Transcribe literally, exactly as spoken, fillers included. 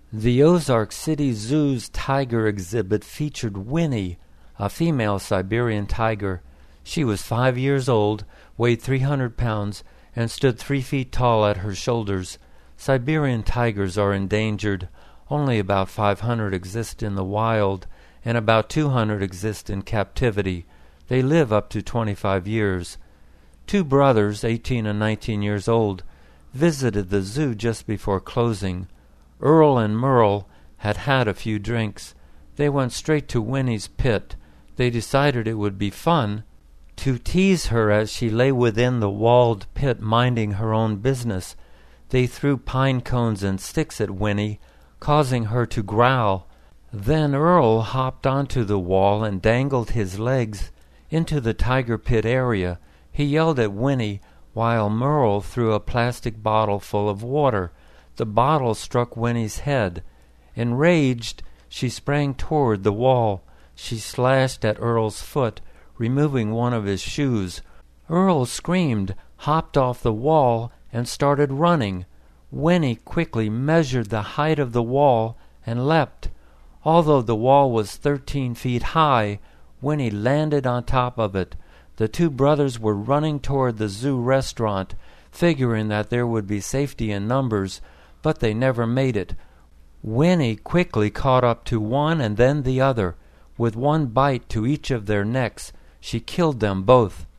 The Ozark City Zoo's tiger exhibit featured Winnie, a female Siberian tiger. She was five years old, weighed three hundred pounds, and stood three feet tall at her shoulders. Siberian tigers are endangered. Only about five hundred exist in the wild, and about two hundred exist in captivity. They live up to twenty-five years. Two brothers, eighteen and nineteen years old, visited the zoo just before closing. Earl and Merle had had a few drinks. They went straight to Winnie's pit. They decided it would be fun to tease her as she lay within the walled pit minding her own business. They threw pine cones and sticks at Winnie, causing her to growl. Then Earl hopped onto the wall and dangled his legs into the tiger pit area. He yelled at Winnie while Merle threw a plastic bottle full of water. The bottle struck Winnie's head. Enraged, she sprang toward the wall. She slashed at Earl's foot, removing one of his shoes. Earl screamed, hopped off the wall, and started running. Winnie quickly measured the height of the wall and leapt. Although the wall was thirteen feet high, Winnie landed on top of it. The two brothers were running toward the zoo restaurant, figuring that there would be safety in numbers, but they never made it. Winnie quickly caught up to one and then the other. With one bite to each of their necks, she killed them both.